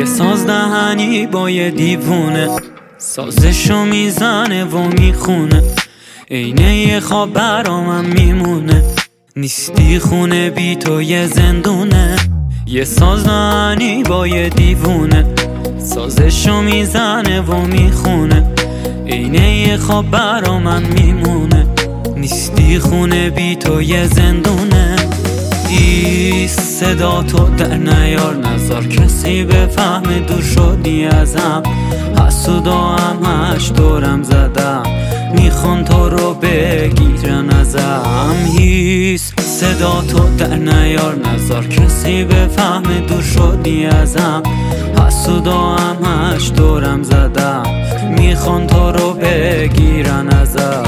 ساز دهنی با یه دیوونه، سازشو میزنه و میخونه، عینه یه خواب برامم میمونه. نیستی خونه بی تو یه زندونه. یه ساز دهنی با یه دیوونه، سازشو میزنه و میخونه، عینه یه خواب برامم میمونه. نیستی خونه بی تو یه زندونه. صدا تو در نیار، نذار کسی بفهمه دور شدی ازم. حسودا همش دورم زدم، میخوان تو رو بگیرن ازم. صدا تو در نیار، نذار کسی بفهمه دور شدی ازم. حسودا همش دورم زدم، میخوان تو رو بگیرن ازم.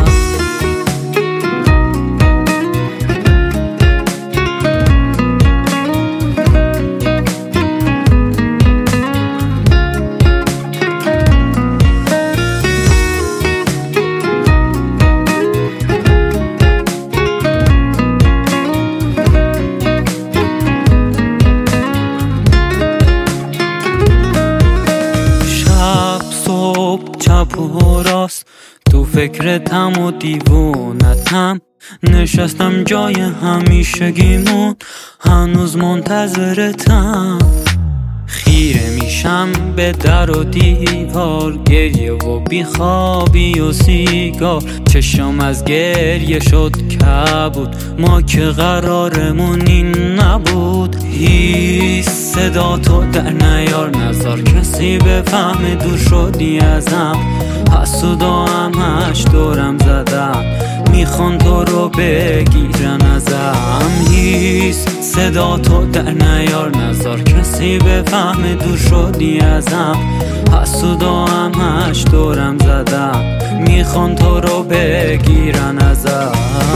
چپ و راست تو فکرتم و دیوونتم، نشستم جای همیشگیمون، هنوز منتظرتم. خیره میشم به در و دیوار، گریه و بیخوابی و سیگار. چشم از گریه شد کبود، ما که قرارمون این نبود. صدا تو در نیار، نذار کسی بفهمه دور شدی ازم. حسودا همش دورم زدم، میخوان تو رو بگیرن ازم. صدا تو در نیار، نذار کسی بفهمه دور شدی ازم. حسودا همش دورم زدم، میخوان تو رو بگیرن ازم.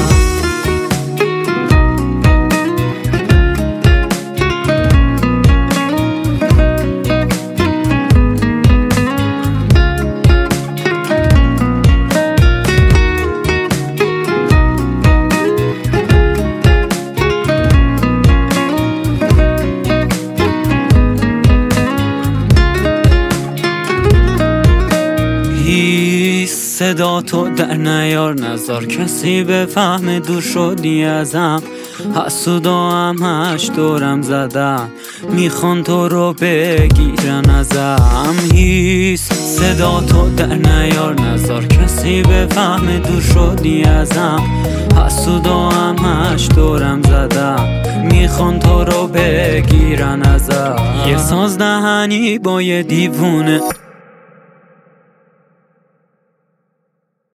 صدا تو در نیار، نذار کسی بفهمه دور شدی ازم. حسودا همش دورم زدم، میخوان تو رو بگیرن ازم. صدا تو در نیار، نذار کسی بفهمه دور شدی ازم. حسودا همش دورم زدم، میخوان تو رو بگیرن ازم. یه ساز دهنی با یه دیوونه،